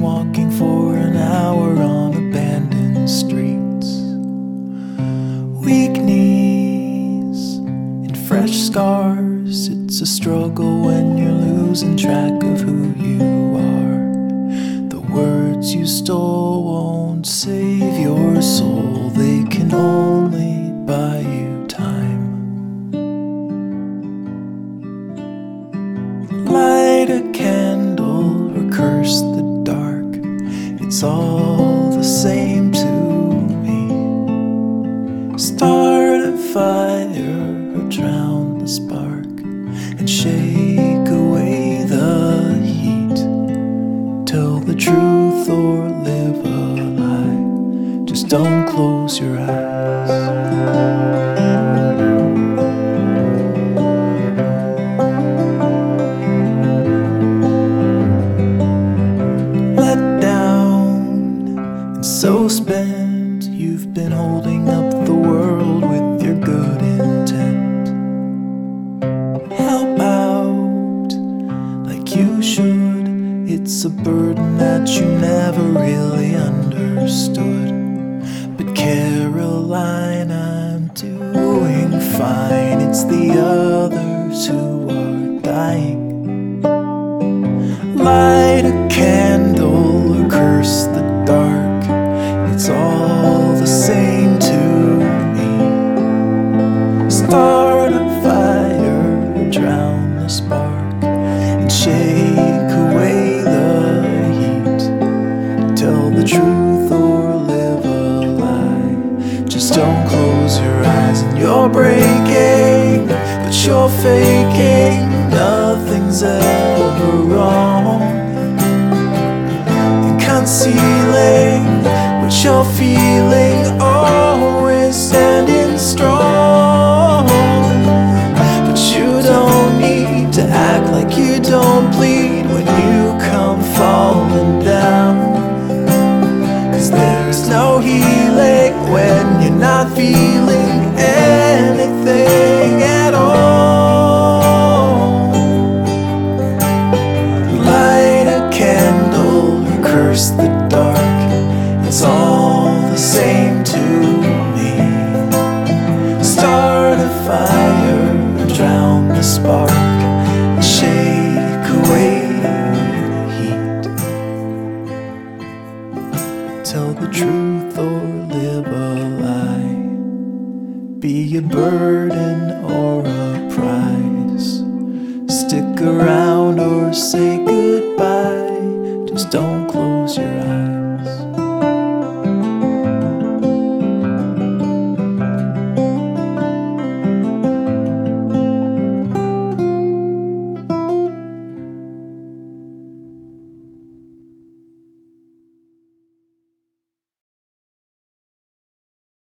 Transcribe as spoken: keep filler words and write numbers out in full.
walking for an hour on abandoned streets. Weak knees and fresh scars. It's a struggle when you're losing track of who you are. The words you stole won't save your soul. They can only buy you time. Light a candle or curse the dark. It's all the same to me. Start a fire or drown the spark and shake away the heat. Tell the truth or live a lie. Just don't close your eyes. So spent, you've been holding up the world with your good intent. Help out like you should. It's a burden that you never really understood. But Caroline, I'm doing fine. It's the others who are dying. Light a candle or curse the dark. It's all the same to me. Start a fire, drown the spark, and shake away the heat. Tell the truth or live a lie. Just don't close your eyes. And you're breaking, but you're faking. Nothing's ever wrong. And concealing what you're feeling, always standing strong. But you don't need to act like you don't bleed when you come falling down. Cause there's no healing when you're not feeling anything at all. Light a candle or curse the dark. It's all the same to me. Start a fire or drown the spark and shake away the heat. Tell the truth or live a lie. Be a burden or